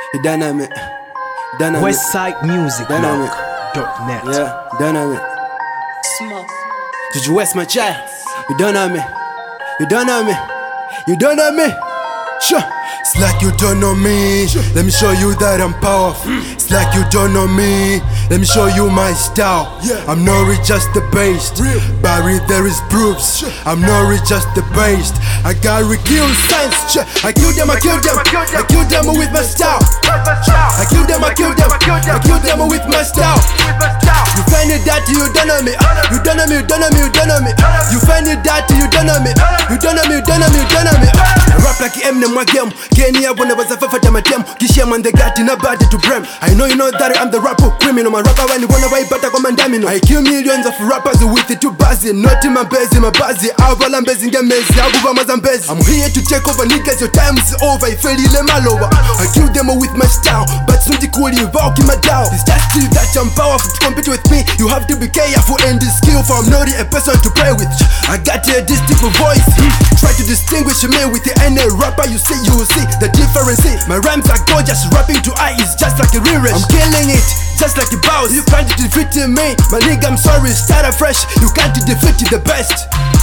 Dynamic. WestsideMusicBlog.net. Yeah, dynamic. Smoke. Did you waste my child? You don't know me. You don't know me. You don't know me. Sure. It's like you don't know me. Let me show you that I'm powerful. It's like you don't know me. Let me show you my style. I'm not really just the best. Barry, there is proofs. I'm not really just the best. I got kill signs. I kill them, I kill them. I kill them with my style. I kill them, I kill them. I kill them with my style. You find it that you don't know me. You don't know me, you don't know me, you don't know me. You find it that you don't know me. You don't know me, you don't know me, you don't know me. I rap like Eminem wa game. Kenya when I was a fafata matem. Kishia man the got in a body to brem. I know you know that I'm the rapper criminal. My rapper when you wanna buy better come and damn. I kill millions of rappers with it too buzzy. Not in my busy, my buzzy. Avala mbezi nge mezi. Abuva mazambezi. I'm here to take over niggas. Your time is over. I feel ile maloba. I kill them with my style. But soon they cool you walk in my down. It's just you that I'm powerful to compete with me. You have to be careful and skillful. I'm not a person to play with. I got a distinct voice. Try to distinguish me with any rapper you see. You will see the difference. My rhymes are gorgeous. Rapping to I is just like a rearrange. I'm killing it. Just like a boss, you can't defeat me. My nigga, I'm sorry, start afresh. You can't defeat the best.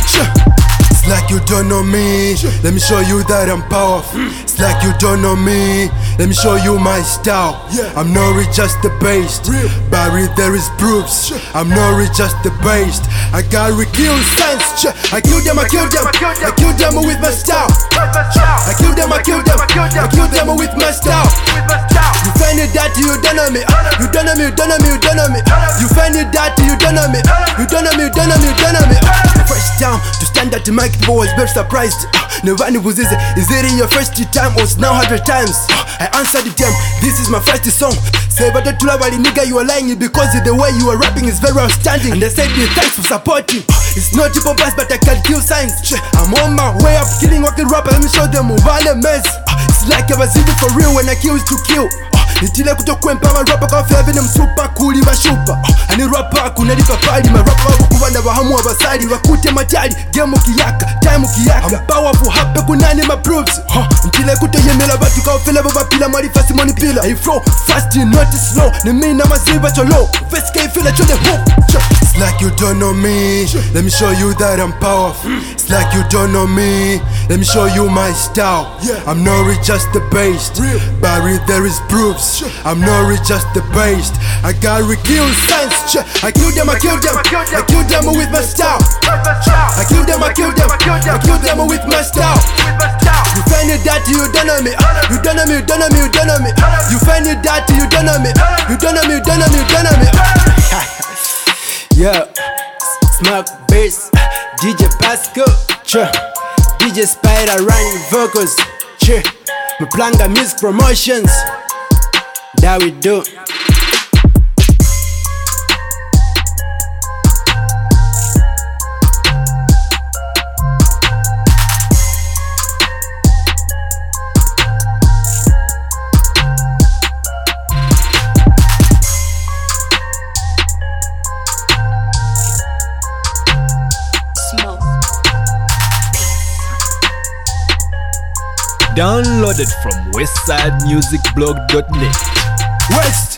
It's like you don't know me. Let me show you that I'm powerful. It's like you don't know me. Let me show you my style. I'm not really just the best. Barry, there is proofs. I'm not really just the best. I got kill signs. I kill them, I kill them. I kill them with my style. I kill them, I kill them. I kill them with my style. You find it that you don't know me. You don't know me, you don't know me, you don't know me. You find it that you don't know me. You don't know me, you don't know me, you don't know me. First time to stand at the microphone was very surprised. Never knew was easy. Is it in your first time or it's now 100 times? I answered them, this is my first song. Say but the tulabali nigga you are lying because the way you are rapping is very outstanding. And they said thanks for supporting. It's not hip hop but I can kill signs. I'm on my way up killing walking rapper. Let me show them who vale mess. It's like I was in it for real when I kill is to kill. Nitile kutokwempa marapa kwa fevene msupa kuli bashupa. Ani rapa kunalipa pali marapa wakubanda wahamu wabasali wakute matali game kiyaka time kiyaka. I'm powerful happy kunani ma proofs. Nitile kutoyemela batu kwa fela baba pila mari fast money pila. I flow fast you not slow. Ni mimi na maziba cholo. First K feel like the hook. It's like you don't know me. Let me show you that I'm powerful. It's like you don't know me. Let me show you my style. I'm not really just the best. Barry, there is proofs. I'm not really just the best. I got kill signs. I kill them, I kill them. I kill them with my style. I kill them, I kill them. I kill them with my style. You find it that you don't know me. You don't know me, you don't know me, you don't know me. You find it that you don't know me. You don't know me, you don't know me, you don't know me. Yeah, Smoke Bass, DJ Pascal, DJ Spider running vocals, Mplanga Music Promotions. That we do. Downloaded from WestsideMusicBlog.net. West.